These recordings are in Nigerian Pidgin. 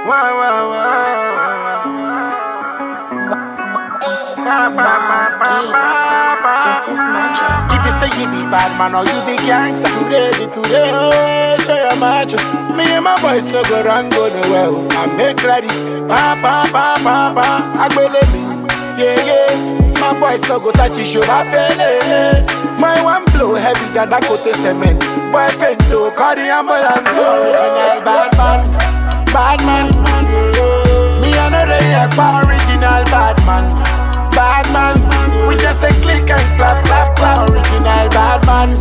Wow, wow, wow. This is magic. If you say you be bad man or you be gangster, today, oh, show your macho. Me and my boys no go run, go nowhere. I make ready, agbele me, yeah. My boys no go touch you, show my pele. My one blow heavy than that kote cement. Boy fento, call the ambulance. Original bad man. Me and the original bad man. We just a click and clap. Original bad man.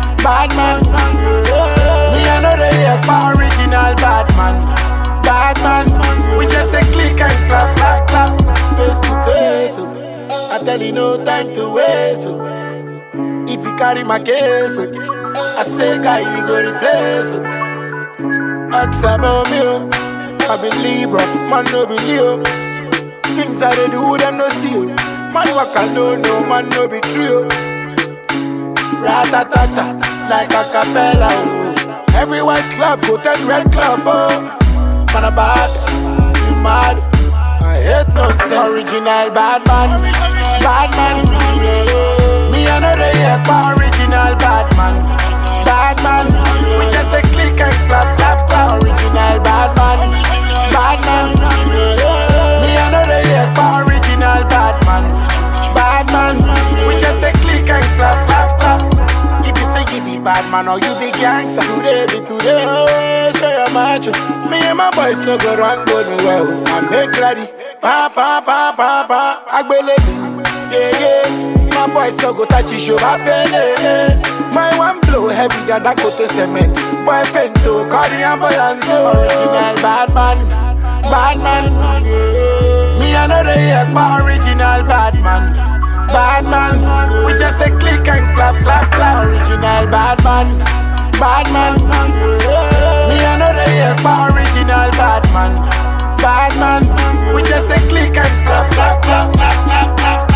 Me and the original bad man. We just a click and clap. Face to face. I tell you no time to waste. If you carry my case, I say guy you go replace. Ask about me, I be Libra, man no be Leo. Things I do them no see you. Man walk alone, no man no be true. Ratatata, like a cappella. Oh. Every white club go 10 red club. Oh, man a bad, you mad. I hate nonsense. Original bad man. Me and the original bad man. We just a click and clap. Original bad man. Me and the original bad man. We just a click and clap. If you say you be bad man or you be gangster, today, oh, show your macho. Me and my boys no go run, go nowhere. I make ready, agbele me, yeah. My boys no go touch you, show my pele. My one blow heavy than that kote cement. Boy fento, call the ambulance. Original bad man. Me and the original bad man. We just a click and clap. Original bad man. Me and the original bad man. We just a click and clap.